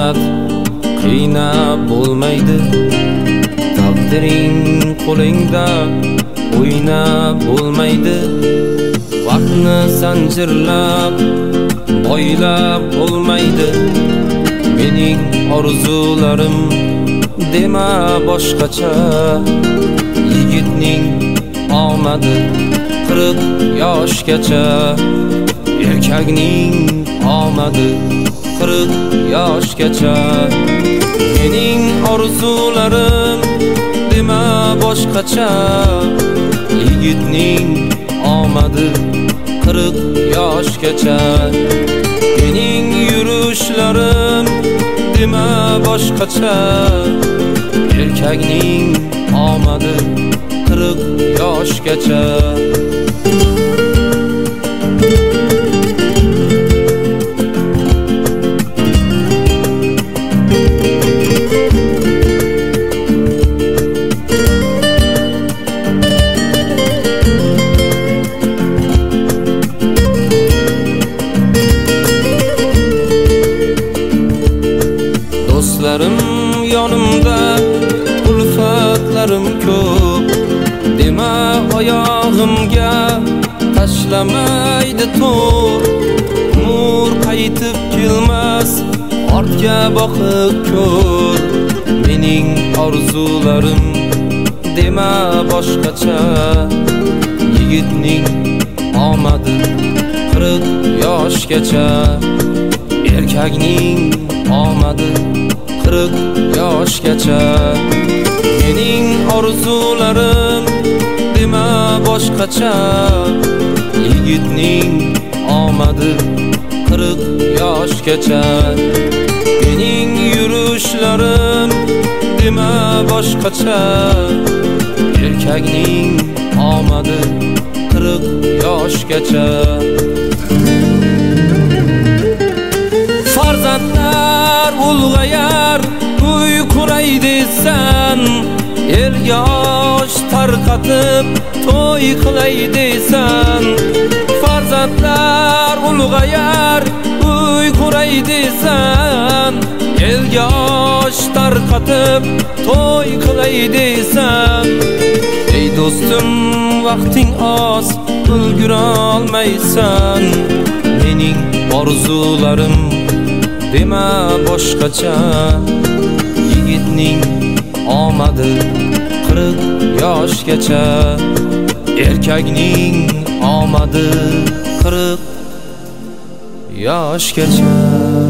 qismat qiynab bo'lmaydi. Taqdiring qo'lingda o'ynab bo'lmaydi. Vaqtni sanjirlab boylab bo'lmaydi. Mening orzularim dema boshqacha. Yigitning omadi 40 yoshgacha. Erkakning omadi 40 yoshgacha. Mening orzularim dema boshqacha. Yigitning omadi 40 yoshgacha. Mening yurishlarim dema boshqacha. Erkakning omadi 40 yoshgacha. Do'stlarim yonimda, ulfatlarim ko'p. Dema oyog'imga tashlamaydi to'r. Umr qaytib kelmas, ortga boqib ko'r. Mening orzularim dema boshqacha. Yigitning omadi 40 yoshgacha. Erkakning omadi 40 yoshgacha. Mening orzularim dema boshqacha. Yigitning omadi 40 yoshgacha. Mening yurishlarim dema boshqacha. Erkakning omadi 40 yoshgacha. Farzandlar ulg'ayar, uy quray desan. Elga osh tarqatib to'y qilay desan. Farzandlar ulg'ayar, uy quray desan. Elga osh tarqatib to'y qilay desan. Ey do'stim, vaqting oz, ulgura olmaysan. Mening orzularim dema boshqacha. Yigitning omadi 40 yoshgacha. Erkakning omadi 40 yoshgacha.